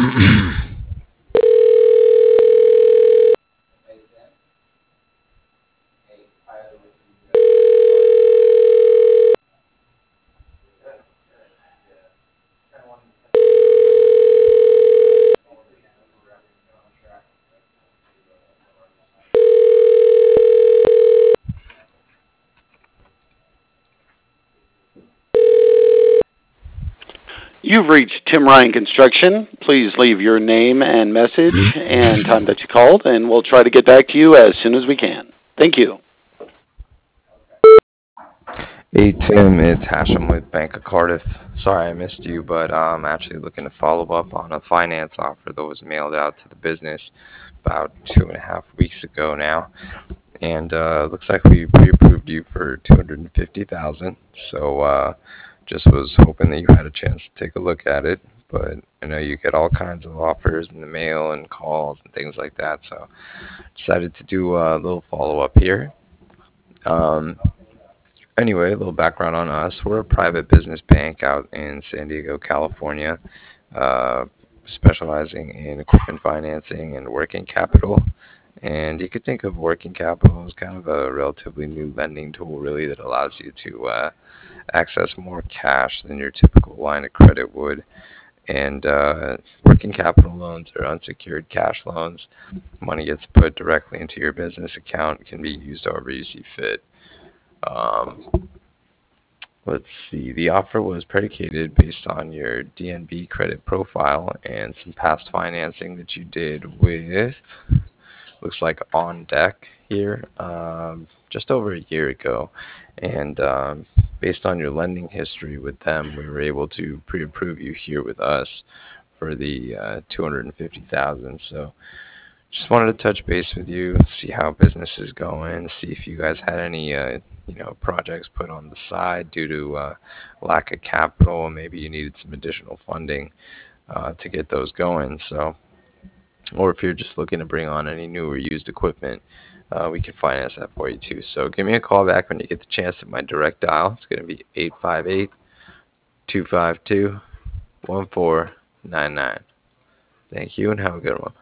You've reached Tim Ryan Construction. Please leave your name and message and time that you called, and we'll try to get back to you as soon as we can. Thank you. Hey Tim, it's Hashem with Bank of Cardiff. Sorry I missed you, but I'm actually looking to follow up on a finance offer that was mailed out to the business about 2.5 weeks ago now, and looks like we pre-approved you for 250,000. So just was hoping that you had a chance to take a look at it. But I know you get all kinds of offers in the mail and calls and things like that, so decided to do a little follow-up here. Um, Anyway, a little background on us. We're a private business bank out in San Diego, California, uh, specializing in equipment financing and working capital. And you could think of working capital as kind of a relatively new lending tool, really, that allows you to access more cash than your typical line of credit would. And working capital loans are unsecured cash loans. Money gets put directly into your business account, can be used however you see fit. Um, Let's see. The offer was predicated based on your DNB credit profile and some past financing that you did with, looks like On Deck here, just over a year ago. And based on your lending history with them, we were able to pre-approve you here with us for the 250,000. So just wanted to touch base with you, see how business is going, see if you guys had any, projects put on the side due to lack of capital, and maybe you needed some additional funding to get those going. So, or if you're just looking to bring on any new or used equipment, we can finance that for you too. So give me a call back when you get the chance at my direct dial. It's going to be 858-252-1499. Thank you and have a good one.